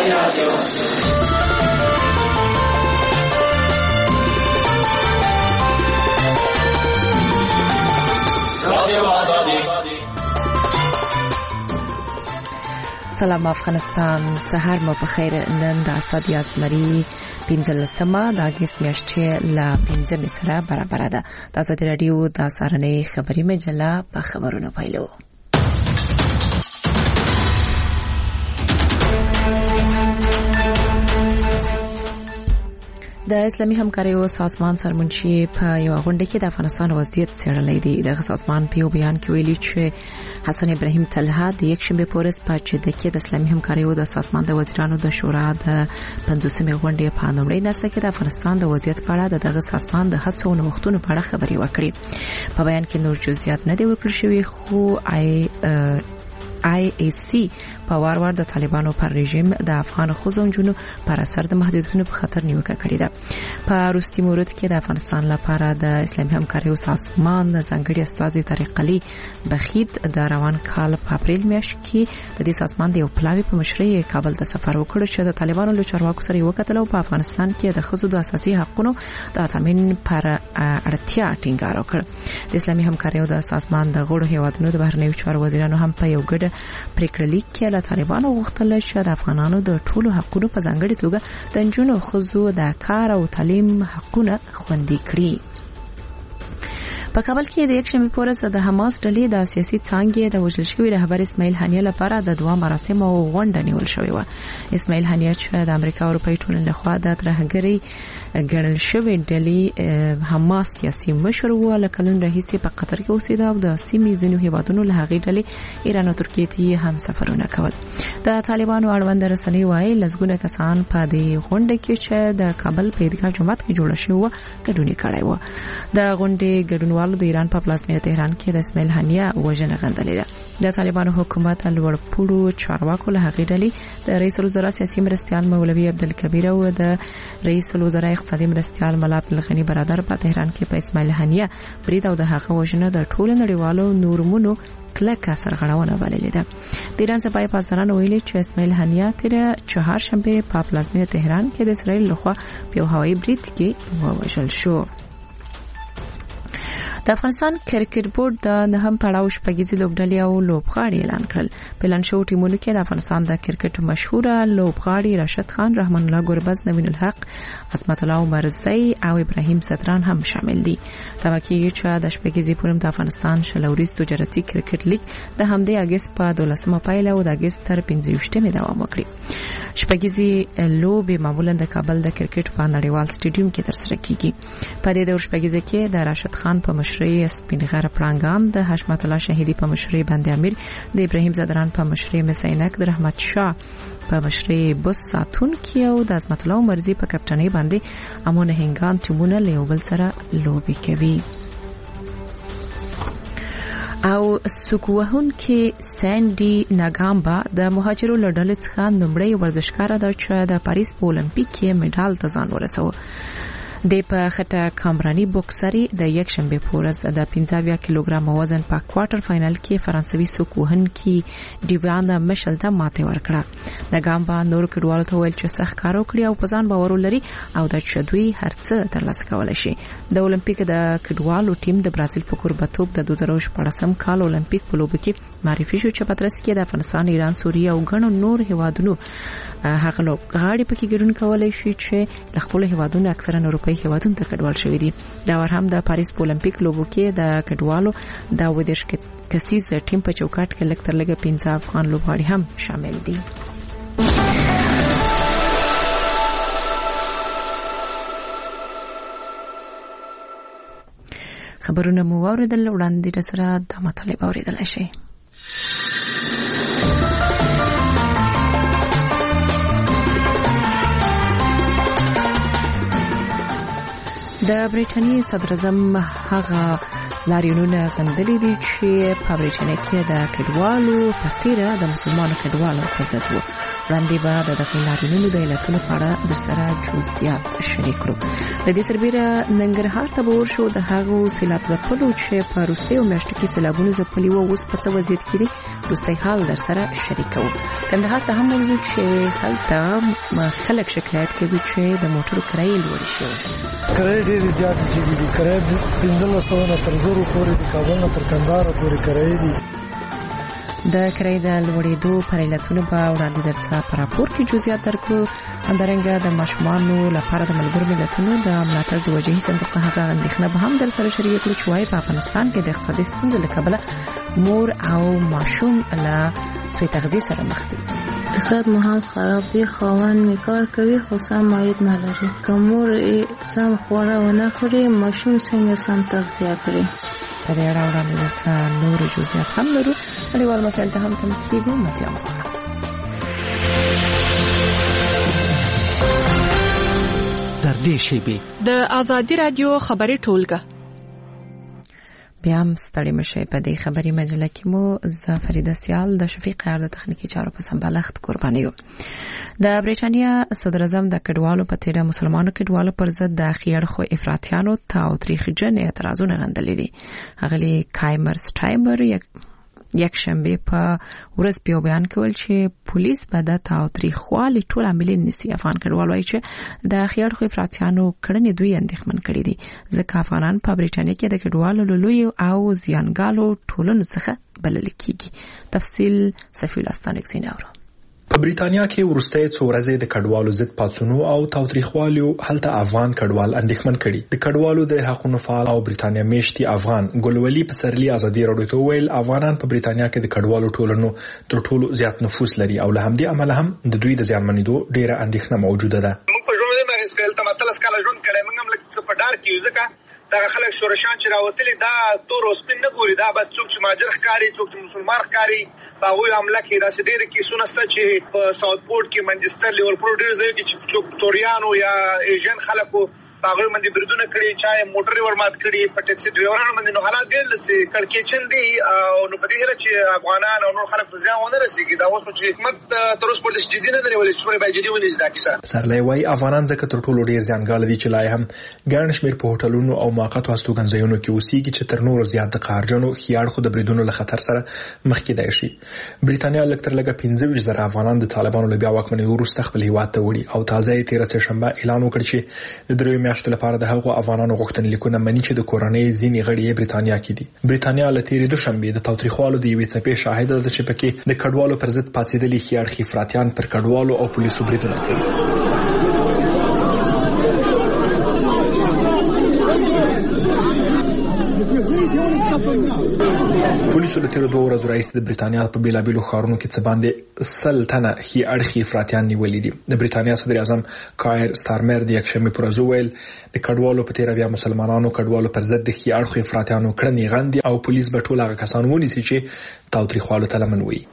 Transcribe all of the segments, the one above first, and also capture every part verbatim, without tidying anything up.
رادیو رادیو آزادی. سلام افغانستان، سهار مو په خیر. نن د اسادی ازمري پنځلسمه د اگست میاشتې له پنځمې سره برابر ده. د ازادي رادیو د سهارنۍ خبري مجله په خبرونو پیلو. د اسلامي همکاریو سازمان سرمنشي په یو غونډه کې د افغانستان وضعیت څېړلی دی. د سازمان په یو بیان کې ویلي چې حسن ابراهیم طلحه د یکشنبه په ورځ په جده کې د اسلامي همکاریو د سازمان د وزیرانو د شورا د پنځوسمې غونډې په لومړۍ نسخه کې د افغانستان د وضعیت په اړه د دغه سازمان د هڅو او نوښتونو په اړه خبري وکړي. په بیان کې نور جزئیات نه دی ورکړل شوی، خو آی آی ای سی په وار وار د طالبانو پر رژیم د افغان خوځو جنو پر اثر د محدودیتونو په خطر نیوکه کړې ده. په روستي مورد کې د افغانستان لپاره د اسلامي همکاریو سازمان د ځانګړي استازي طارق علي بخید د روان کال په اپریل میاشت کې د دې سازمان د یو پلاوي په مشرۍ کابل ته سفر وکړ چې د طالبانو له چارواکو سره یو کتل او په افغانستان کې د ښځو د اساسي حقوقو د تامین پر اړتیا ټینګار وکړ. د اسلامي همکاریو د سازمان د غړو هیوادونو د بهرنیو چارو وزیرانو هم په یو ګډ پریکړه لیک کې له طالبانو غوښتل چې د افغانانو د ټولو حقوقو په ځانګړي توګه د نجونو ښځو د کار او تعلیم حقونه خوندي کړي. په کابل کې د یکشنبه په ورځ د حماس ډلې د سیاسي څانګې د وژل شوی رهبر اسماعیل هنیه لپاره د دوا مراسم او غونډه نیول شوې و. اسماعیل هنیه چې د امریکا او اروپای ټولنې لخوا د ترهګرۍ ګڼل شوی ډلې حماس سیاسي مشر و، لکه نن راهیسې په قطر کې اوسېده او د سیمې ځینو هیوادونو له هغې ډلې ایران او ترکیې ته هم سفرونه کول. د طالبانو اړوند رسنۍ وايي لږونه کسان په دې غونډه کې چې د کابل په عیدګاه جومات کې جوړه شوې و ګډون کړی و. د غونډې ګډونوالو د ایران په پلازمینه تهران کې د اسماعیل هنیه وژنه غندلې ده. د طالبانو حکومت لوړ پوړو چارواکو له هغې ډلې د رئیس الوزرا سیاسي مرستیال مولوي عبدالکبیر او د رئیس الوزرا اقتصادي مرستیال ملا عبدالغنی برادر په تهران کې په اسماعیل هنیه برید او د هغه وژنه د ټولو نړیوالو نورمونو کلکه سرغړونه بللې ده. د ایران صفای پاسداران ویلي چې اسماعیل هنیه تیر چهارشنبه په پلازمینه تهران کې د اسرائیل لخوا په یو هوایي برید کې ووژل شو. د افغانستان کرکټ بورډ د نهم پړاو شپږیزې لوبډلې او لوبغاړي اعلان کړل. په اعلان شوو ټیمونو کې د افغانستان د کرکټ مشهوره لوبغاړي راشد خان، رحمان الله ګربز، نوین الحق، عصمت الله عمرزی او ابراهیم ستران هم شامل دي. دا کېږي چې د شپږیزې پورم د افغانستان شلوريز تجارتي کرکټ لیګ د همدې اگست په دولسمه پایله او د اگست تر پنځه ویشتمې دوام وکړي. شپږیزې لوبې معمولا د کابل د کرکټ په نړیوال سټیډیوم کې ترسره کیږي. په دې دور شپږیزې کې د راشد خان په مشرۍ سپینغره پړانګان، د حشمت الله شهیدی په مشرۍ بند امیر، د ابراهیم زدران په مشرۍ مسینک، د رحمت شاه په مشرۍ بوس ساتون کې او د عظمت الله عمرزی په کپټنۍ باندې امونه هنګان ټیمونه له یو بل سره لوبي کوي. او سکوهون کې سانډي ناګامبا د مهاجرو لړل څخه نمبرې ورزشکار ده چې د پاریس په اولمپیک کې مډال ته ځان ورسوه. د په خټه کامرانی بوکسري د یک شنبه په ورځ د پنځه اویا کیلوګرام وزن په کوارټر فائنل کې فرانسوي سکوهن کې دیوان مشل ته ماته ورکړه. د ګامبا نور کډوالو ته ویل چې سخت کار وکړي او په ځان باور ولري او د چدوي هرڅه ترلاسه کولای شي. د اولمپیک د کډوالو ټیم د برازیل په کوربتوب د دوه زره شپږم کال اولمپیک په لوبو کې معرفي شو چې په ترڅ کې د افغانستان، ایران، سوریه او غنو نور هیوادونو هغه لوبغاړي پکې ګډون کولای شي چې د خپل هیوادونو اکثرا اروپایي هیوادونو ته کډوال شوی دي. دا ور هم د پاریس په اولمپیک لوبو کې د کډوالو د ودرش کسیز ټیم په چوکاټ کې لږ تر لږه پنځه افغان لوبغاړي هم شامل دي. خبرونه مو اوریدل، وړاندې سره د مطالب اوریدل شي. د برېټانیا صدر اعظم هغه لاریونونه غندلې دي چې په برېټانیا کې د کډوالو په تیره د مسلمانانو کډوالو په ضد وو. وړاندې به د دغه نارینه‌و د علتونو په اړه درسره جزئیات شریک کړو. د دې سربېره ننګرهار ته به ورشو د هغو سیلاب ځپلو چې په وروستیو میاشتو کې سیلابونه ځپلي وو اوس په څه وضعیت کې دي وروستی حال درسره شریکوو. کندهار ته هم ورځو چې هلته خلک شکایت کوي چې د موټرو کرایې لوړې شوې. کرایې ډېرې زیاتې شوې دي. کرایې پنځلس سوه نه تر زرو پورې د کابل نه تر کندهار پورې کرایې دي. د کرایې د لوړېدو پر علتونو به وړاندې درته په راپور کې جزئیات درکړو. همدارنګه د ماشومانو لپاره د ملګرو ملتونو د ملاتړ د وجهي صندوق هغه اندېښنه به هم درسره شریک کړو چې وايي په افغانستان کې د اقتصادي ستونزو له کبله مور او ماشوم له سوء تغذیه سره مخ دي. اقتصاد مو هم خراب دی. خاوند می کار کوي خو سم عاید نه لري. که مور سم خواړه ونه خوري ماشوم څنګه سم تغذیه کوي. په دې اړه وړاندې درته نور جزئیات هم لرو. نړیوال مسایل ته هم تم کېږو. متیا مو در دې شیبې د آزادي رادیو خبري ټولګه بیا هم ستړي مشئ. په دې خبري مجله کې مو زه فریده سیال د شفیق عرض تخنیکی چارو په سمبالښت قرباني یو. د بریټانیا صدر اعظم د کډوالو په تیره مسلمانانو کډوالو پر ضد د خیړخو افراطیانو تاوتریخجن اعتراضونه غندلې دي. هغه کایمر سټایمر یک یک شنبه په ورځ په بیان کول چې پولیس به د تاوتریخوالي ټول عاملین نسی. افغان کډوال وایي چې د خیړخو افراطیانو کړنې دوی اندېښمن کړي دي ځکه افغانان په بریټانیا کې د کډوالو له لوی او زیانګالو ټولنو څخه بلل کیږي. تفصیل سفیر استانک سیناورو. په بریټانیا کې ورستۍ څو ورځې د کډوالو ضد پاتونو او تاوتریخوالو هلته افغان کډوال اندېښمن کړي. د کډوالو د حقوقو فعال او بریټانیا میشتي افغان ګلولي پسرلی ازادي راډیو ته ویل افغانان په بریټانیا کې د کډوالو ټولنو تر ټولو زیات نفوس لري او له همدې امله هم د دوی د زیانمنېدو ډېره اندېښنه موجوده ده. موږ په ژوند کې مغز ته متلس کال ژوند کړي موږ هم لکه په ډار کې یو ځکه دا خلک شورشان چې راوتلي دا تور او سپین نه ګوري. دا بس څوک چې ماجر ښکاري څوک چې مسلمان ښکاري په هغوی حمله کې داسې ډېرې کیسونه شته چې په ساوث پورټ کې منچستر لیورپول ډېر ځای کې چې څوک توریانو یا ایژن خلکو هغوی باندې بریدونه کړي چا یې موټرې ورمات کړي په ټیکسي ډرایورانو باندې. نو حالات ډېر لسې کړکېچن دي او نو په دې هیله چې افغانان او نور خلک ته زیان ونه رسېږي. دا اوس چې حکومت تر اوسه پورې جدي نه دی نیولې چې باید جدي ونیسي دا کیسه. پسرلی وایي افغانان ځکه تر ټولو ډېر زیانګاله دي چې لا هم ګڼ شمېر په هوټلونو او موقتو هستوګنځایونو کې اوسېږي چې تر نورو زیات د قهرجنو خیاړخو د بریدونو له خطر سره مخ کېدای شي. بریټانیا لږ تر لږه پنځه ویشت زره افغانان د طالبانو له بیا واکمنۍ وروسته خپل هیواد ته وړي او تازه یې تېره سهشنبه اعلان وکړ چې د دریو میاشتو لپاره د هغو افغانانو غوښتنلیکونه مني چې د کورنۍ ځینې غړي یې بریټانیا کې دي. بریټانیا له تېرې دوشنبې د تاوتریخوالو د یوې څپې شاهده ده چې پکې د کډوالو پر ضد پاڅېدلي خیاړخي افراطیان پر کډوالو او پولیسو بریدونه کوي. پولیسو له تیرو دوه ورځو راهیسې د بریټانیا په بیلابیلو ښارونو کې څه باندې سل تنه ښي اړخي افراطیان نیولي دي. د بریټانیا صدر اعظم کایر سټارمر د یکشنبې پر ورځ وویل د کډوالو په تیره بیا مسلمانانو کډوالو پر ضد د ښي اړخو افراطیانو کړنې غندي او پولیس به ټول هغه کسان ونیسي چې تاوتریخوالو ته لمن وي.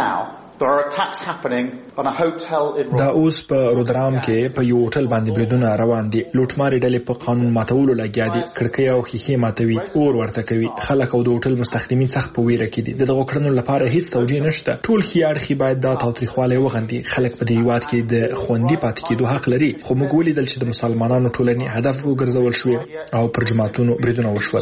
دا اوس په رودرام کې په یو هوټل باندې بریدونه روان دي. لوټمارې ډلې په قانون ماتولو لګیا دي. کړکۍ او ښیښې ماتوي، اور ورته کوي. خلک او د هوټل مستخدمین سخت په ویره کې دي. دغه کړنو لپاره هیڅ توجیه نشته. ټول ښي اړخي باید دا تاوتریخوالی وغندي. خلک په دې هیواد کې د خوندي پاتې کېدو حق لري. خو موږ ولیدل چې د مسلمانانو ټولنې هدف وګرځول شوې او پر جماعتونو بریدونه وشول.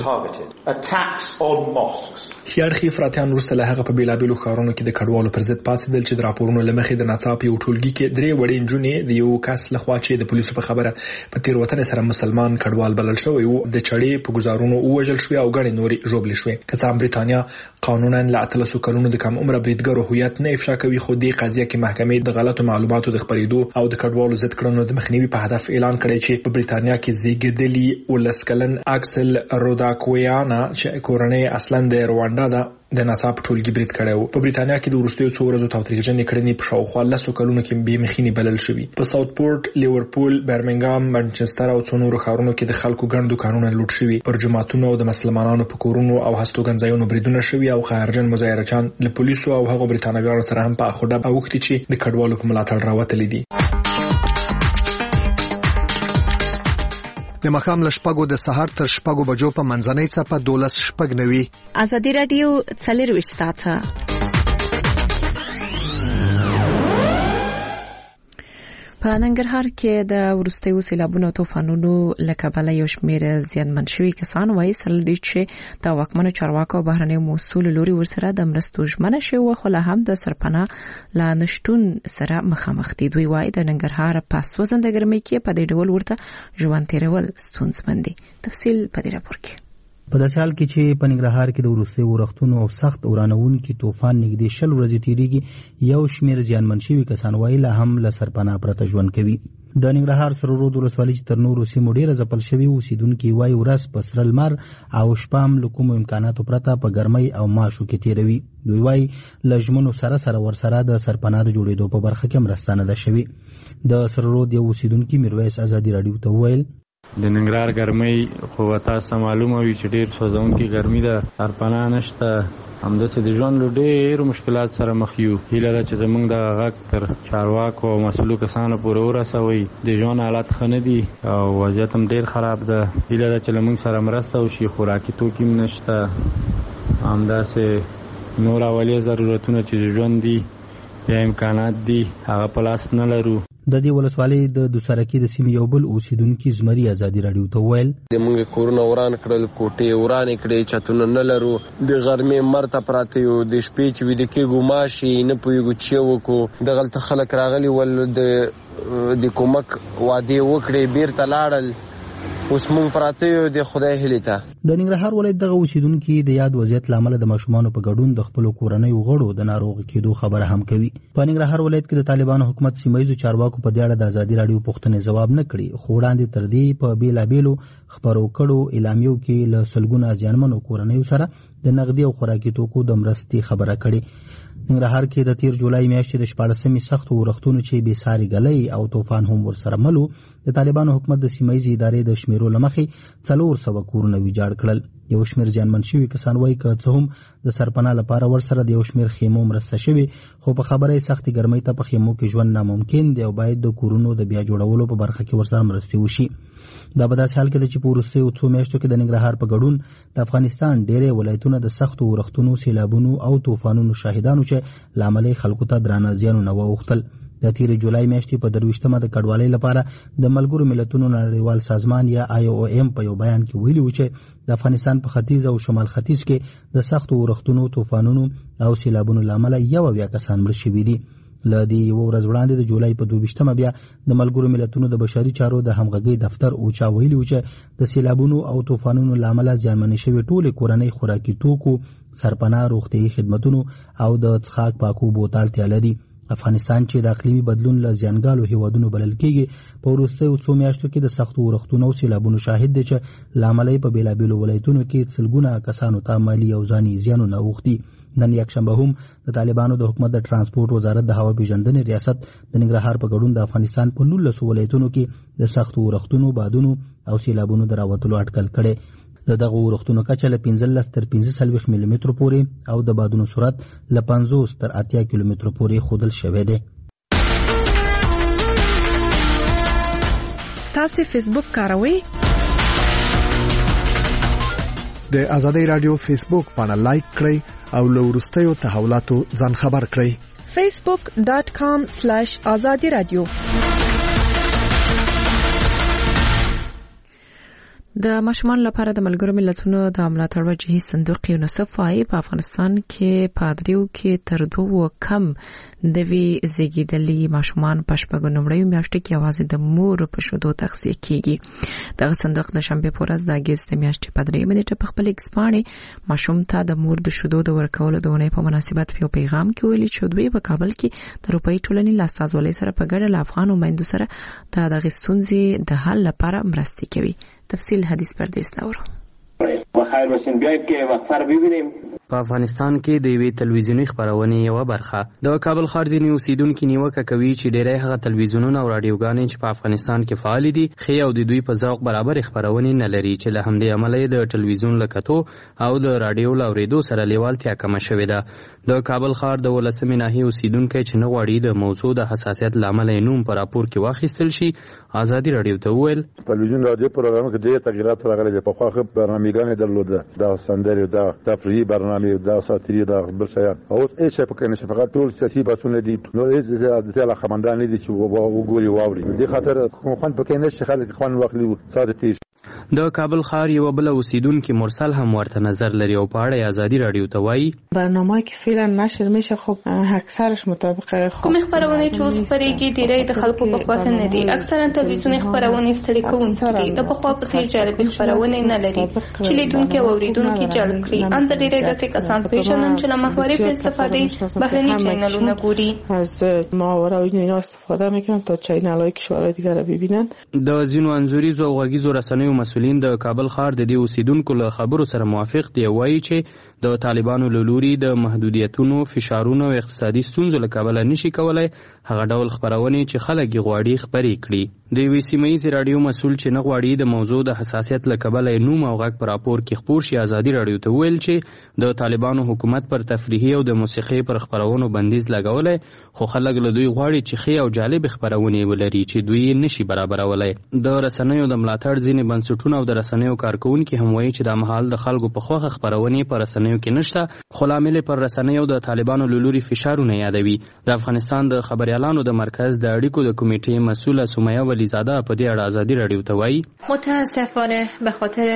ښي اړخي افراطیان وروسته له هغه په بیلابیلو ښارونو کې د کډوالو پر ضد پاڅېدل چې د راپورونو له مخې د ناڅاپه یو ټولګي کې درې وړې نجونې د یو کس لخوا چې د پولیسو په خبره په تېروتنې سره مسلمان کډوال بلل شوی و د چړې په ګزارونو ووژل شوې او ګڼې نورې ژوبلې شوې. که څه هم بریټانیا قانونا له اتلسو کلونو د کم عمره بریدګرو هویت نه افشا کوي خو دې قضیه کې محکمې د غلطو معلوماتو د خپرېدو او د کډوالو ضد کړنو د مخنیوي په هدف اعلان کړی چې په بریټانیا کې زیږېدلي ولس کلن اکسل روداکویانا چې کورنۍ اصلا د روانډا ده د ناڅاپه ټولګي برید کړی و. په بریټانیا کې د وروستیو څو ورځو تاوتریخجنې کړنې په شاوخوا لسو کلونو کې بې مخینې بلل شوي. په ساوث پورټ، لیورپول، برمنګام، منچستر او څو نورو ښارونو کې د خلکو ګڼ دوکانونه لوټ شوي. پر جوماتونو او د مسلمانانو په کورونو او هستوګنځایونو بریدونه شوي او قهرجن مظاهرچیان له پولیسو او هغو بریتانویانو سره هم په اخوډب اوښتي چې د کډوالو په ملاتړ راوتلي دي. د مخام له شپږو د سهار تر شپږو بجو په منځنۍ څپه دولس شپږ نوي. ازادي رادیو څلرویشت ساعته په ننګرهار کې د ورستیو سیلابونو او طوفانونو له کبله یو شمېر زیانمن شوي کسان وایي سره دي چې د واکمنو چارواکو او بهرنیو مسؤل لوري ورسره د مرستو ژمنه شوې خو لا هم د سرپناه لا نشټون سره مخامخ دي. دوی وایي د ننګرهار په سوځنده ګرمۍ کې په دې ډول ورته ژوند تیرول ستونزمن دي. تفصیل په دې راپور کې. په داسې حال کې چې په ننګرهار کې د وروستیو ورښتونو او سخت ورانوونکي طوفان نږدې شل ورځې تیریږي، یو شمېر زیانمن شوي کسان وایي لا هم له سرپناه پرته ژوند کوي. د ننګرهار سرورود ولسوالۍ چې تر نورو سیمو ډېره ځپل شوي اوسېدونکي وایي ورځ په سره لمر او شپه هم له کومو امکاناتو پرته په ګرمۍ او ماشو کې تیروي. دوی وایي له ژمنو سره سره ورسره د سرپناه د جوړېدو په برخه کې مرسته نه ده شوې. د سرورود یو اوسېدونکي میرویس ازادي راډیو ته وویل د ننګرهار ګرمۍ خو تاسو معلومه وي چې ډېر سوځونکې ګرمي ده، سرپناه نشته، همداسې د ژوند له ډېرو مشکلات سره مخ یو. هیله ده چې زموږ د غږ تر چارواکو او مسؤلو کسانو پورې ورسوئ. د ژوند حالات ښه نه دي او وضعیت هم ډېر خراب ده. هیله ده چې له موږ سره مرسته وشي. خوراکي توکي هم نشته، همداسې نور اولي ضرورتونه چې ژوند دي یا امکانات دي هغه په لاس نه لرو. د دې ولسوالۍ د دوسرکي د سیمې یو بل اوسېدونکي زمري ازادي راډیو ته وویل د موږ کورونه وران کړل، کوټې ورانې کړې، چتونه نه لرو، د غرمې مرته پراته یو، د شپې چې ویده کېږو ماشي نه پوهېږو چې وکړو. دغلته خلک راغلي ول د د کومک وعدې وکړې، بیرته لاړل، اوس مونږ پراته یو د خدای هیلې ته. د ننګرهار ولایت دغه اوسېدونکي د یاد وضعیت له امله د ماشومانو په ګډون د خپلو کورنیو غړو د ناروغ کېدو خبره هم کوي. په ننګرهار ولایت کې د طالبانو حکومت سیمه ییزو چارواکو په دې اړه د ازادي راډیو پوښتنې ځواب نه کړي، خو وړاندې تر دې په بېلابېلو خپرو کړو اعلامیو کې له سلګونه زیانمنو کورنیو سره د نغدي او خوراکي توکو د مرستې خبره کړې. ننګرهار کې د تیر جولای میاشتې د شپاړسمې سختو ورښتونو چې بې ساري ګلۍ او طوفان هم ورسره مل و، د طالبانو حکومت د سیمه ییزې ادارې د شمیرو له مخې څلور سوه کورونه ویجاړ کړل. یو شمېر زیانمن شوي کسان وایي که څه هم د سرپناه لپاره ورسره د یو شمېر خیمو مرسته شوې، خو په خبره یې سختې ګرمۍ ته په خیمو کې ژوند ناممکن دی او باید د کورونو د بیا جوړولو په برخه کې ورسره مرستې وشي. دا په داسې حال کې ده چې په وروستیو څو میاشتو کې د ننګرهار په ګډون د افغانستان ډېری ولایتونه د سختو ورښتونو، سیلابونو او طوفانونو شاهدانو چې له امله یې خلکو ته درانه زیانونه واوښتل. د تیرې جولای میاشتې په درویشتمه د کډوالۍ لپاره د ملګرو ملتونو نړیوال سازمان یا آی او ایم په یو بیان کې ویلي و چې د افغانستان په ختیځ او شمال ختیځ کې د سختو ورښتونو، طوفانونو او سیلابونو له امله یو اویا کسان مړه شوي دي. له دې یوه ورځ وړاندې د جولای په دوه بیا د ملګرو ملتونو د بشري چارو د همغږۍ دفتر اوچا ویلي و چې د سیلابونو او طوفانونو له امله زیانمنې شوې ټولې کورنۍ خوراکي توکو، سرپناه، روغتیایي خدمتونو او د څښاک پاکو اوبو ته اړتیا لري. افغانستان چې د اقلیمي بدلون له زیانګالو هیوادونو بلل کېږي، په وروستیو څو میاشتو کې د سختو ورښتونو او سیلابونو شاهد دی چې له امله یې په بېلابېلو ولایتونو کې سلګونه کسانو ته مالي او ځاني زیانونه اوښتي. نن یکشنبه هم د طالبانو د حکومت د ترانسپورت وزارت د هوا پیژندنې ریاست د ننګرهار په ګډون د افغانستان په نولسو ولایتونو کې د سختو ورښتونو، بادونو او سیلابونو د راوتلو اټکل کړی. د دغه ورښتونو کچه له پنځلس تر پنځه څلوېښت ملي مترو پورې او د بادونو سرعت له پنځوس تر اتیا کیلومترو پورې ښودل شوی دی. تاسو فیسبوک کاروئ؟ د ازادي رادیو فیسبوک پاڼه لایک کړئ او له وروستیو تحولاتو ځان خبر کړئ. فیسبوک ډاټ کام سلیش ازادي رادیو. د ماشومان لپاره د ملګرو ملتونو د ملاتړ وجهي صندوق یونیسف وايي په افغانستان کې پادریو کې تر دوه کم د وی زیږیدلي ماشومان په شپږو نمړیو میاشتو کې یوازې د مور په شیدو تغذیه کیږي. دغه صندوق د شنبې په ورځ د اګست د میاشتې په درېیمه نیټه په خپل ایکس باندې ماشوم ته د مور د شیدو د ورکولو د اونۍ په مناسبت یو پیغام کې ویلي چې دوی په کابل کې د روپۍ ټولنې له استازولۍ سره په ګډه له افغان میندو سره د دغه ستونزې د حل لپاره مرستې کوي. تفصیل حدیث پردیس نورو. بخیر باشین، بیایید که وقفه رو ببینیم. په افغانستان کې د یوې تلویزیوني خبرونې یوه برخه د کابل ښار ځینې اوسیدونکي نیوکه کوي چې ډېری هغه تلویزیونونه او راډیوګانې چې په افغانستان کې فعال دي ښې او د دوی په ذوق برابر خبرونې نه لري، چې له همدې امله یې د تلویزیون له کتو او د راډیو له اورېدو سره لیوالتیا کمه شوې ده. د کابل ښار د ولسمې ناحیې اوسیدونکی چې نه غواړي د موضوع د حساسیت له امله یې نوم په راپور کې واخیستل شي، ازادي راډیو ته وویل تلویزیون راډیو پروګرامونو کې ډېر تغییرات راغلي دي. پخوا ښه برنامه‌ګانې درلوده، د سندرې، د تفریحي برنامې نامې دا ساتري دا بل شیان اوس هیڅ شي پکې نشي فقط ټول سیاسي بحثونه دي نو هیڅ د ځای خمندان دي چې وګوري واوري دې خاطر کوم پکې نشي خلک خوان واخلي ساتي. د کابل ښار یو بل اوسیدونکو مرسل هم ورته نظر لري او په اړه آزادي رادیو ته وایي برنامه‌ای که فعلا نشر میشه خب اکثرش مطابق کوم خبرونه چې اوس خبرېږي ډېری د خلکو په خوا نه دي. اکثرا تلویزیوني خبرونه ستړي کوونکې دي. د په خوا په څیر جالب خبرونه نه لري چې لیدونکو او اوریدونکو جلب کړي. ان د ډېری داسې کسان پیژنم چې له محوري په استفاده بهرني چینلونه ګوري. از ماورا و اینا استفاده میکنن تا چینل‌های کشورهای دیگر رو ببینن. د ځینو انځوريزو او غږیزو رسنیو مسؤلین د کابل ښار د دې اوسیدونکو له خبرو سره موافق دي. وایي چې د طالبانو له لوري د محدودیتونو فشارونو او اقتصادي ستونزو له کبله نشي کولای هغه ډول خبرونه چې خلک غواړي خبري کړي. د وی سی مې رادیو مسؤل چې نه غواړي د موضوع د حساسیت له کبله نوم او غږ پر راپور کې خبر شي آزادي رادیو ته ویل چې د طالبانو حکومت پر تفریحي او د موسیقي پر خبرونو بندیز لګولای خو خلک له دوی غواړي چې خي او جالب خبرونه ولري چې دوی نشي برابرولای. د رسنیو د ملاتړ ځینې بنسټونه او د رسنیو کارکونکو هم وایي چې د مهال د خلکو په خوخه خبرونه پر رسنیو کې نشته خو لامل پر رسنیو د طالبانو له لوري فشارونه یادوي. د افغانستان د خبريالانو د مرکز د اړیکو د کمیټې مسؤله سمیه ولیزاده په دې اړه آزادي رادیو ته وایي متاسفانه به خاطر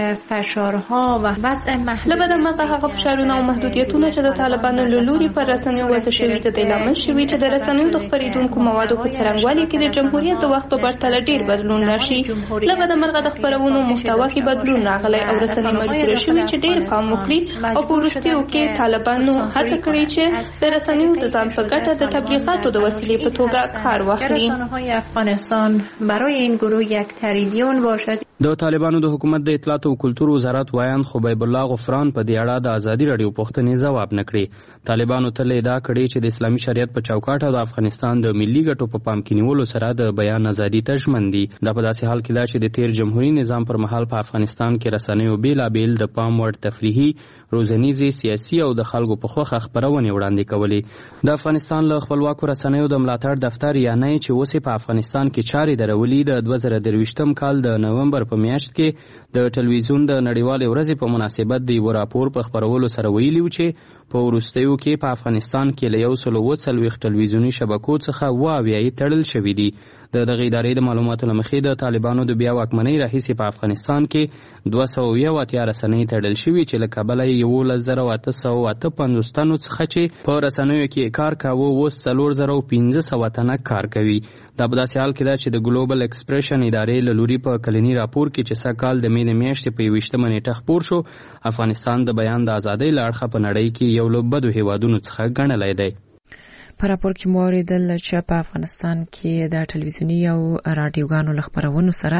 فشارها و وضع محدود لبد مغه هغه فشارونه او محدودیتونه چې د طالبانو له لوري پر رسنیو وضع شوي ته د لامل شوي چې د رسنیو د خبرېدونکو موادو په څرنګوالي کې د جمهوریت د وخت په پرتله ډیر بدلون راشي. لبد مرغه د خبرونو محتوا کې بدلون راغلی او رسنۍ مجبور شوي چې ډیر پام وکړي او په وروستیو کې طالبانو هڅه کړې چې د رسنیو د ځان په ګټه د تبلیغاتو د وسیلې په توګه کار واخلي. رسانه‌های افغانستان برای این گروه یک تریلیون باشد. د طالبانو د حکومت د اطلاعات او کلتور وزارت وایان خبیب الله غفران په دې اړه د آزادي رادیو پوښتنې ځواب نکړي. طالبانو ته ادعا کړې چې د اسلامي شریعت په چوکاټ او د افغانستان د ملي ګټو په پام کې نیولو سره د بیان ازادي تضمین دي. دا په داسې حال کې ده چې د تیر جمهوریت نظام پر مهال په افغانستان کې رسنیو بیلابیل د پام وړ تفریحي روزنیزي سیاسي او د خلکو په خوخه خبرونه وړاندې کولې. د افغانستان له خپلواکو رسنیو د ملاتړ دفتر یا نه چې اوسې په افغانستان کې چارې درولې د دوه زره درویشتم کال د نومبر په میاشت کې د ټلویزیون د نړیوالې ورځې په مناسبت د یو راپور په خبرولو سره ویلي و چې په وروستیو کې په افغانستان کې له یو سل اووه څلوېښت ټلویزیوني شبکو څخه اووه اویا تړل شوي دي. د دغه ادارې د معلوماتو له مخې د طالبانو د بیا واکمنۍ راهیسې په افغانستان کې دوه سوه اویا اتیا رسنۍ تړل شوي چې له کبله یولس زره اته سوه اته پنځوس تنو څخه چې په رسنیو کې کار کاوه اوس څلور زره پنځه سوه تنه کار کوي. دا په داسې حال کې ده چې د ګلوبل ایکسپریشن ادارې له لوري په کلني راپور کې چې سږ کال د مې میاشتې په یویشتمه نیټه خپور شو افغانستان د بیان د ازادۍ له اړخه په نړۍ کې یو له بدو هیوادونو څخه ګڼلی دی. په راپور کې مو اوریدل چې په افغانستان کې د ټلویزیوني او رادیوګانو له خبرونو سره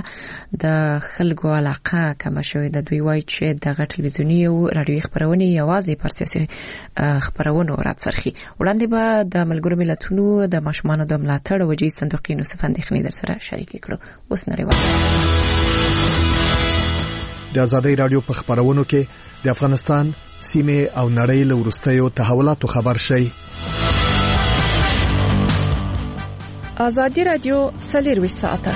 د خلکو علاقه کمه شوې ده. دوی وایي چې دغه ټلویزیوني او رادیوي خبرونه یوازې پر سیاسي خبرونو راڅرخي. وړاندې به د ملګرو ملتونو د ماشومانو د ملاتړ وجې صندوق یونیسف اندېښنې در سره شریک کړو. اوس نړیوال د آزادۍ رادیو په خبرونو کې د افغانستان سیمه او نړۍ له وروستیو تحولاتو خبر شي. آزادی رادیو څلور ساعته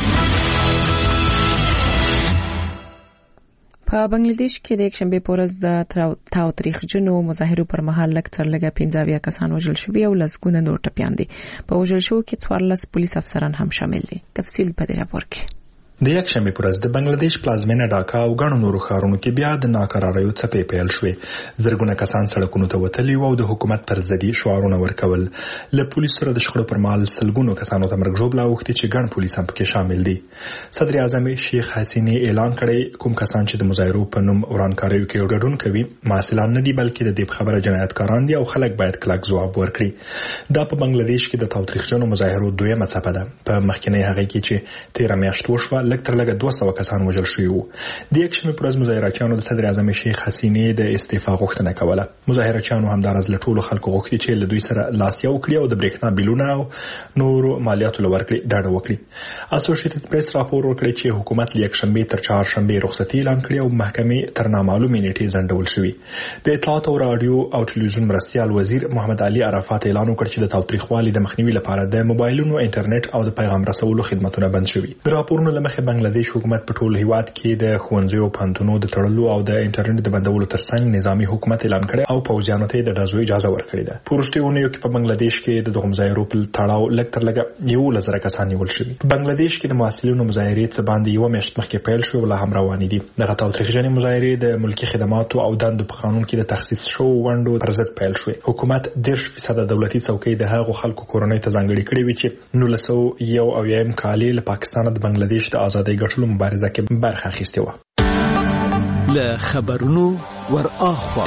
په بنگلاديش کې د یکشنبه په ورځ د تاوتریخجنو مظاهرو پر مهال لږ تر لږه پنځه اویا کسان وژل شوي او لسګونه نور ټپیان دي. په وژل شوو کې څوارلس پولیس افسران هم شامل دي. تفصیل په دې راپور کې. د یکشنبه پر ورځ د بنگلاديش پلازمینه ډاکا او غاڼو نورو ښارونو کې بیا د ناکراریو څپې پیل شوې. زرګونه کسان سړکونو ته وتلي او د حکومت پر ضدي شعارونه ورکول. له پولیسو سره د شخړو پر مهال سلګونو کسانو ته مرګ ژوبله اوښتي چې ګڼ پولیس هم پکې شامل دي. صدر اعظم شیخ حسینی اعلان کړی کوم کسان چې د مظاهرو په نوم ورانکاریو کې ګډون کوي معسولان نه دي بلکې د دې خبره جنایتکاران دي او خلک باید کلک ځواب ورکړي. دا په بنگلاديش کې د تاوتریخجنو مظاهرو دویمه څپه ده. په مخکینی هغه کې چې تیر میاشت وشوه لږ تر لږه دوه سوه کسان وژل شوي وو. د یکشنبه پر ورځ مظاهرچیانو د صدر اعظم شیخ حسینی د استعفا غوښتنه کوله. مظاهرچیانو همدارز له ټولو خلکو غوښتي چې له دوی سره لاس یو کړي او د برېښنا بیلونه او نورو مالیاتو لورکړي ډاډه وکړي. اسوسییټډ پریس راپور ورکړي چې حکومت له یکشنبه تر چهارشنبه رخصتي اعلان کړي او محکمې تر نامعلومې نیټې ځنډول شوې. د اطلاعات او رادیو او ټلویزیون مرستیال وزیر محمد علي عرفات اعلان وکړ چې د تاوتریخوالي د مخنیوي لپاره د موبایلونو انټرنیټ او د پیغام رسولو خدماتونه بند شوي. د راپورونو لمخې مخه بنگلاديش حکومت په ټول هیواد کې د خوندزیو پانتونو د تړلو او د انټرنیټ د بندولو ترڅنګ نظامی حکومت اعلان کړی او پوځیانو ته د دازو اجازه ورکړې ده. پورشتيونه یو کې په بنگلاديش کې د دغه مظاهرو په تړاو لکتر لګه یو لزر کسان نیول شوی. په بنگلاديش کې د محصلینو مظاهرې څخه باندې یو میاشت مخکې پیل شو ولا هم روان دي. دغه تاریخي مظاهرې د ملکی خدماتو او دندو په قانون کې د تخصیص شو وندو پر ضد پیل شوې. حکومت ډېر فیصد دولتي څوکۍ د هغو خلکو کورنۍ ته ځانګړي کړې وي چې نو لسو یو او یم کال له پاکستان د بنگلاديش د ازادۍ ګټلو مبارزه کې برخه اخیستې و. له خبرونو ور اخوا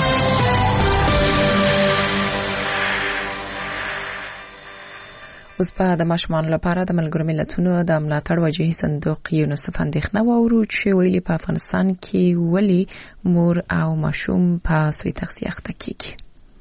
اوس په د ماشومان لپاره د ملګرو ملتونو د ملاتړ وجهي صندوق یونیسف اندېښنه واورو چې ویلي په افغانستان کې ولي مور او ماشوم په سوی تغذیه اخته کیږي.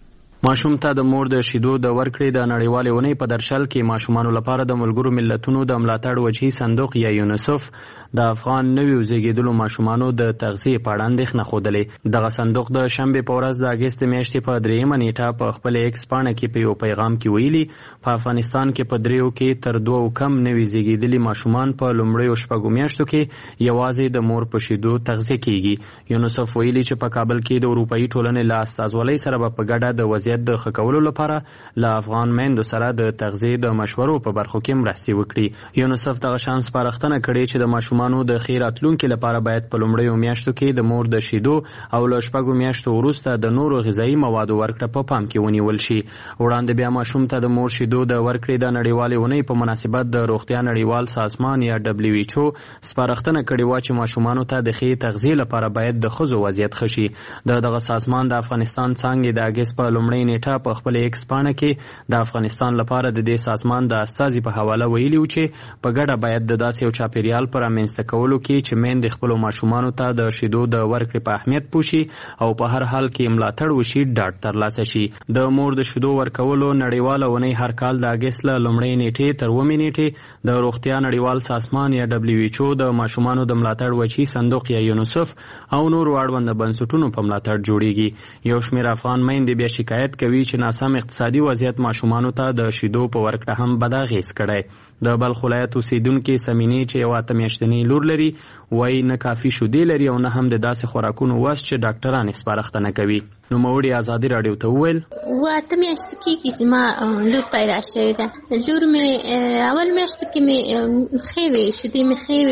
ماشوم ته د مور د شیدو د ورکړې د نړیوالې ونې په درشل کې ماشومانو لپاره د ملګرو ملتونو د ملاتړ وجهي صندوق یا یونیسف د افغان نویو زیږیدلو ماشومانو د تغذیه په اړه اندېښنه خوده. دغه صندوق د شنبه په ورځ د اگست میاشتې په دریمه نیټه په خپل ایکس پاڼه کې په یو پیغام کې ویلي په افغانستان کې په دریو کې تر دوه کم نوي زیږیدلي ماشومان په لومړیو شپږو میاشتو کې یوازې د مور په شیدو تغذیه کیږي. یونیسف ویلي چې په کابل کې د اروپאי ټولنې له استازولۍ سره په ګډه د وضعیت د ښه کولو لپاره له افغان میندو سره د تغذیه د مشورو په برخو کې مرستې وکړي. یونیسف دغه شان سپارښتنه کړې چې د ماشومانو د خیراتلونکو لپاره باید په لومړیو میاشتو کې د مور د شیدو او له شپږو میاشتو وروسته د نورو غذایی موادو ورکړه په پام کې ونیول شي. وړاندې بیا ماشوم ته د مور شیدو د ورکړې د نړیوالې ونې په مناسبت د روغتیا نړیوال سازمان یا دبليو ایچ او سپارښتنه کړې و چې ماشومانو ته د ښې تغذیه لپاره باید د ښځو وضعیت ښه شي. د دغه سازمان د افغانستان څانګې د اگست په لومړۍ نیټه په خپل ایکس پاڼه کې د افغانستان لپاره د دې سازمان د استازي په حواله ویلي و چې په ګډه باید د داسې یو چاپیریال پر رامنځته کولو کې چې میندې خپلو ماشومانو ته د شیدو د ورکړې په اهمیت پوښي او په هر حال کې ملاتړ وشي ډاډ ترلاسه شي. د مور د شیدو ورکولو نړیواله ونې هر کال د اگست له لومړۍ نیټې تر اوومې نیټې د روغتیا نړیوال سازمان یا دبليو ایچ او د ماشومانو د ملاتړ وجهي صندوق یا یونیسف او نور اړوند بنسټونو په ملاتړ جوړیږي. یو شمېر افغان میندې بیا شکایت کوي چې ناسم اقتصادي وضعیت ماشومانو ته د شیدو په ورکړه هم بد اغېز کړی. د بلخ ولایت اوسیدونکي سمینې چې یو اته میاشتنی لور لري وایي نه کافي شیدې لري او نه هم د داسې خوراکونو وس چې ډاکټران یې سپارښتنه کوي. نوموړي ازادي راډیو ته وویل و اته میاشتې کېږي چې ما لور پیدا شوې ده. لور مې اول میاشت کې مې ښې وې شیدې مې ښې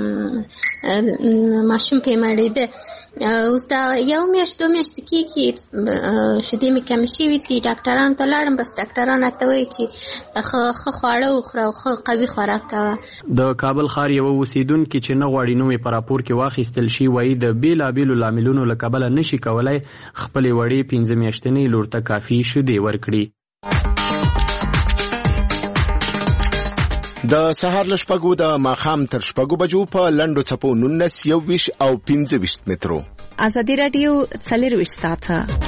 وې ماشوم پې مړېده. اوس دا یو میاشت دو میاشتې کېږي شیدې مې کمې شوې دي. ډاکټرانو ته لاړم بس ډاکټران راته وایي چې ښه خواړه وخوره او ښه قوي خوراک کوه. د کابل ښار یوه اوسیدونکي چې نه غواړي نوم یې په راپور کې واخیستل شي وایي د بېلابېلو لاملونو له کبله نشي کولی خپلې وړې پنځه میاشتنۍ لور ته کافي شیدې ورکړي. د سهار له شپږو د ماښام تر شپږو بجو په لنډو څپو نولس یوویشت او پنځه ویشت مترو. ازادي راډیو څلېرویشت ساعته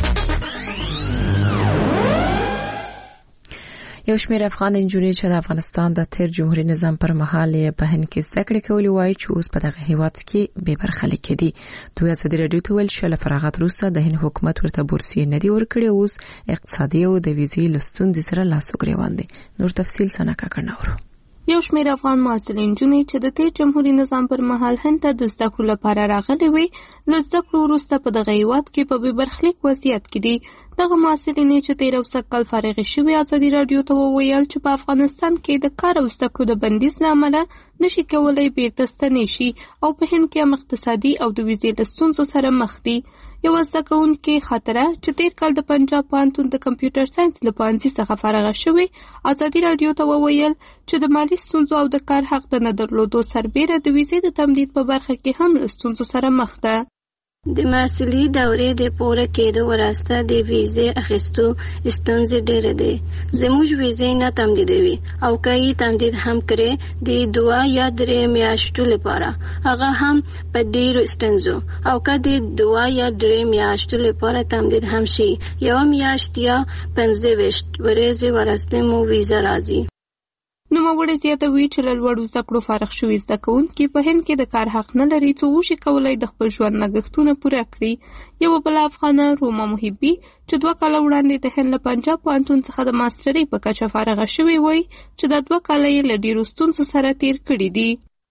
یو شمېر افغان نجونې چې د افغانستان د تیر جمهوریت نظام پر مهال یې په هند کې زده کړې کولې وایي چې اوس په دغه هیواد کې بې برخلیک دي. دوی ازادي راډیو ته ویل چې له فراغت وروسته د هند حکومت ورته بورسیې نه دي ورکړې، اوس اقتصادي او د ویزې له ستونزې سره لاس و ګرېوان دي. نور تفصیل سنا کاکړ نورو. یو شمېر افغان محصلین نجونې چې د تیر جمهوریت نظام پر مهال هند ته د زده کړو لپاره راغلي وي له زده کړو وروسته په دغه هیواد کې په بې برخلیک وضعیت کې دي. دغه محصلینې چې تیر او سږ کال فارغې شوې ازادي راډیو ته وویل چې په افغانستان کې د کار او زده کړو د بندیز له امله نشي کولی بیرته ستنې شي او په هند کې هم اقتصادي او د ویزې له ستونزو سره مخ دي. یو زده کوونکې خاطره چې تیر کال د پنجاب پوهنتون د کمپیوټر ساینس له پوهنځي څخه فارغه شوې ازادي راډیو ته وویل چې د مالي ستونزو او د کار حق د نه درلودو سربیره د ویزې د تمدید په برخه کې هم له ستونزو سره مخ ده. د محصلي دورې د پوره کېدو وروسته د ویزې اخیستو ستونزې ډېرې دي. زموږ ویزې نه تمدیدوي او که یې تمدید هم کړي د دوه یا درې میاشتو لپاره هغه هم په ډېرو ستونزو او که د دوه یا درې میاشتو لپاره تمدید هم شي یوه میاشت یا پنځه ویشت ورځې وروسته مو ویزه راځي. نوموړی زیاتوي چې له لوړو زده کړو فارغ شوي زده کوونکي په هند کې د کار حق نه لري څو وشي کولی د خپل ژوند لګښتونه پوره کړي. یوه بله افغانه روما محبي چې دوه کاله وړاندې د هند له پنجاب پوهنتون څخه د ماسټرۍ په کچه فارغه شوې وایي چې دا دوه کاله یې له ډېرو ستونزو سره تیر کړي دي.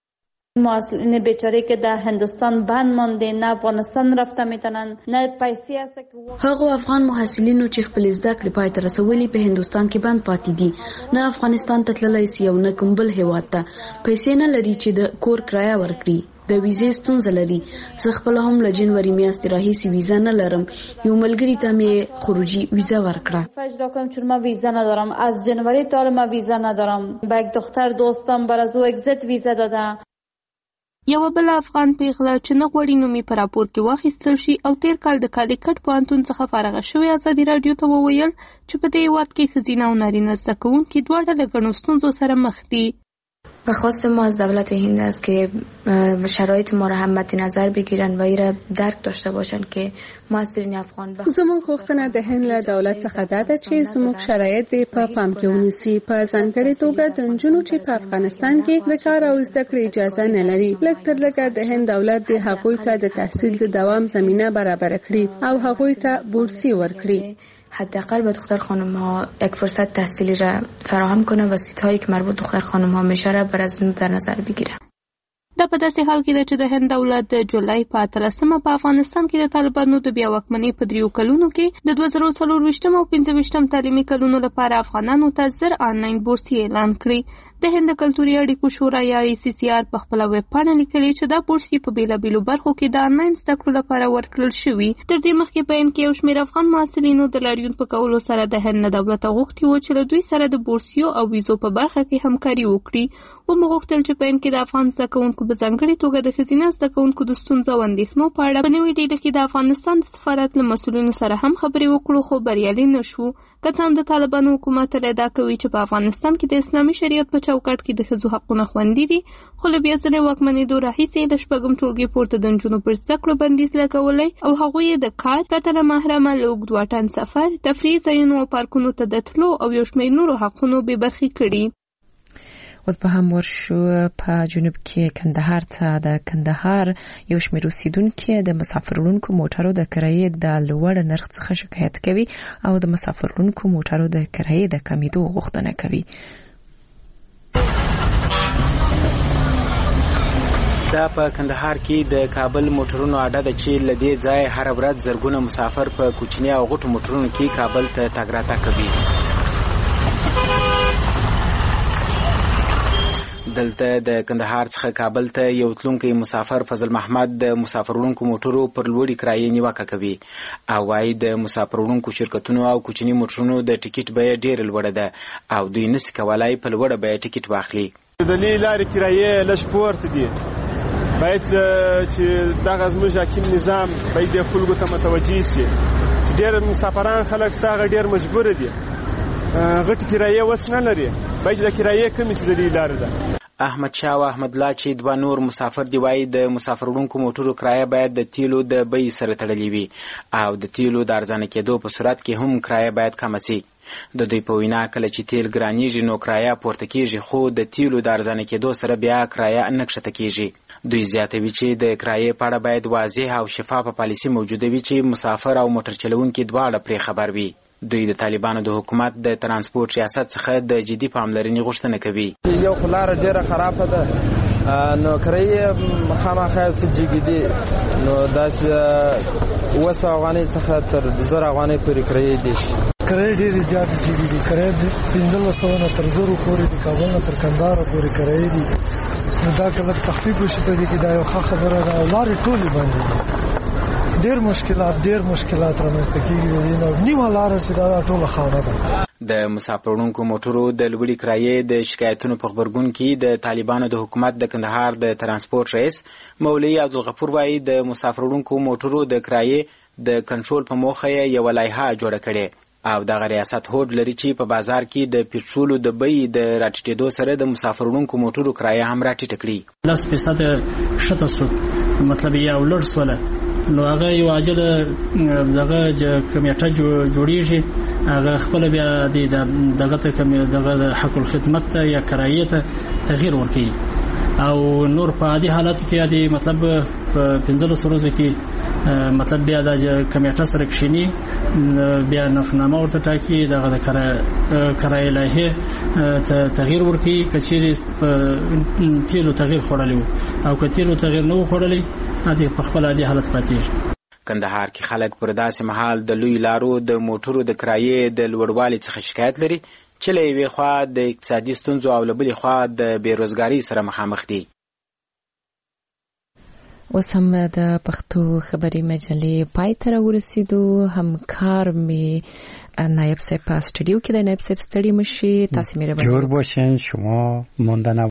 مسئولین بیچاره که در هندوستان بند مانده، نه افغانستان رفته میتونن، نه پیسې است که هغه افغان محصلینو چې خپل زده کړې پای ته رسولي په هندوستان کې بند پاتې دي، نه افغانستان ته تللی سي او نه کوم بل هیواد ته. پیسې نه لري چې د کور کرایه ورکړي، د ویزې ستونزه لري. زه خپل هم له جنوري میاشتې راهیسې ویزا نه لرم. یو ملګري ته مې خروجی ویزا ورکړه. فجر کنم چون ما ویزا ندارم، از جنوری تا ما ویزا ندارم. با یک دختر دوستم برای او اگزیت ویزا داده. یو بل افغان پیغله چې نه غوړي نومي په راپور کې واخیستل شي او تیر کال د کالیکټ پوهنتون څخه فارغه شوې ازادي راډیو ته وویل چې په دې هیواد کې ښځینه او نارینه زده کوونکي دواړه له ګڼو ستونزو سره مخ دي. بخواست ما از دولت هند است که شرایط ما را هم مد نظر بگیرن و این را درک داشته باشن که محصلین افغان بخ... زموږ غوښتنه د هند له دولت څخه دا ده چې زموږ شرایط دې په پام کې ونیسي، په ځانګړې توګه د نجونو چې په افغانستان کې د کار او زده کړې اجازه نه لري. لږ تر لږه د هند دولت د هغوی ته د تحصیل د دوام زمینه برابر کړي او هغوی ته بورسي ورکړي. حداقل به دختر خانم ها یک فرصت تحصیلی را فراهم کنه و سیت هایی که مربوط دختر خانم ها میشه را بر از اون در نظر بگیره. دا په داسې حال کې ده چې د هند دولت د جولای په اتلسمه په افغانستان کې د طالبانو د بیا واکمنۍ په دریو کلونو کې د دوه زره څلرویشتم او پنځه ویشتم تعلیمي کلونو لپاره افغانانو ته زر آنلاین بورسي اعلان کړي. د هند کلتوري اړیکو شورا یا ای سی سی آر په خپل ویب پاڼه لیکلي چې دا بورسي په بیلابیلو برخو کې د آنلاین زده کړو لپاره ورکړل شوي. تر دې مخکې په هند کې یو شمېر افغان محصلینو د لاریون په کولو سره د هند دولت غوښتي و چې له دوی سره د بورسیو او ویزو په برخه کې همکاري وکړي. و مغوښتل چې په هند کې د افغان زده کوونکو په ځانګړې توګه د ښځینه زده کوونکو د ستونزو او اندېښنو په اړه په نوې ډیډه کې د افغانستان د سفارت له مسؤلینو سره هم خبرې وکړو، خو بریالي نه شو. که څه هم د طالبانو حکومت ادعا کوي چې په افغانستان کې د اسلامي شریعت په چوکاټ کې د ښځو حقونه خوندي دي، خو له بیا ځلې واکمنېدو راهیسې د شپږم ټولګي پورته د نجونو پر زده کړو بندیز لګولی او هغوی یې د کار پرته له محرمه له اوږد واټن سفر، تفریح ځایونو او پارکونو ته د تلو او یو شمېر نورو حقونو بې برخې کړي. اوس به هم ورشو په جنوب کې کندهار ته. د کندهار یو شمېر اوسیدونکي د مسافرونکو موټرو د کرایې د لوړ نرخ څخه شکایت کوي او د مسافرونکو موټرو د کرایې د کمیدو غوښتنه کوي. دا په کندهار کې د کابل موټرونو اډه ده چې له دې ځای هر ورځ زرګونه مسافر په کوچني او غټو موټرونو کې کابل ته تګ راتګ کوي. دلته د کندهار څخه کابل ته یو تلونکی مسافر فضل محمد د مسافرونکو موټرو پر لوړې کرایې نیوکه کوي او وايي د مسافرونکو شرکتونو او کوچني موټرونو د ټیکټ بیه ډېره لوړه ده او دوی نشي کولای په لوړه بیه ټیکټ واخلي. د دې لارې کرایې لږ پورته دي، باید چې دغه زموږ حاکم نظام باید د خلکو ته متوجه شي چې ډېر مسافران خلک څنګه ډېر مجبور دي، غټ کرایې وس نه لري، باید د کرایې کمی سي د دې لارې ده. احمد شاه او احمد الله چې دوه نور مسافر دی وایي د مسافرونکو موټرو کرایه باید د تیلو د بیې سره تړلې وي او د تیلو د ارزانه کېدو په صورت کې هم کرایه باید کمه سي. د دوی په وینا کله چې تیل ګرانیږي نو کرایه پورته کېږي، خو د تیلو د ارزانه کېدو سره بیا کرایه نه کښته کېږي. دوی زیاتوي چې د کرایې په اړه باید واضح او شفافه پالیسي موجوده وي چې مسافر او موټر چلوونکي دواړه پرې خبر وي. دوی د طالبانو د حکومت د ترانسپورت ریاست څخه د جدي پاملرنې غوښتنه کوي. یو خلار ډیره خرابه ده، نو کرایې خامخا څه جګیدي، نو داسې اوه سوه افغانۍ څخه تر زر افغانۍ پورې کرایې دي. کرایې ډېرې زیاتې جګیدي، کرایې پنځلس سوه نه تر زرو پورې د کابل نه تر کندهاره پورې کرایې دي. نو دا که لږ تخفیف وشي په دې کې دا یو ښه خبره ده او لارې ټولې بندې دي. ډېر مشکلات ډېر مشکلات رامنځته کېږي د دې نه نیمه لاره چې دا ټوله خاوره ده. د مسافرونکو موټرو د لوړې کرایې د شکایتونو په غبرګون کې د طالبانو د حکومت د کندهار د ترانسپورت رئیس مولوي عبدالغفور وایي د مسافرونکو موټرو د کرایې د کنټرول په موخه یې یوه لایحه جوړه کړې او دغه ریاست هوډ لري چې په بازار کې د پټرولو د بیې د راټیټېدو سره د مسافرونکو موټرو کرایه هم راټیټه کړي. لس فیصده ښکته شو، مطلب یې یو لوړ شوله نو هغه یو عاجل دغه کمیټه جوړیږي هغه خپل بیا دغه ته کمی دغه حق الخدمت یا کرایه ته تغییر ورکړي او نور په عادي حالت کې عادي مطلب په پنځلس ورځو کې مطلب بیا د کمیټه سره کښینی بیا نفنامه ورته ټاکي دغه د کرایه لایحه تغییر ورکړي کچېرې په تیلو تغییر خوړلی او که تیلو تغییر نه و خوړلی عادي په خپل عادي حالت پاتېږي. کندهار کې خلک پر داسې مهال د لوی لارو د موټرو د کرایې د لوړوالي څخه شکایت لري چې له یوې خوا د اقتصادي ستونزو او له بلې خوا د بېروزګارۍ سره مخامخ دي. اوس هم د پښتو خبري مجلې پای ته راورسېدو. همکار می نایب صاحب په استودیو کې د نایب صاحب ستړي مشي تاسو مهرباني جور باشین شما ماندن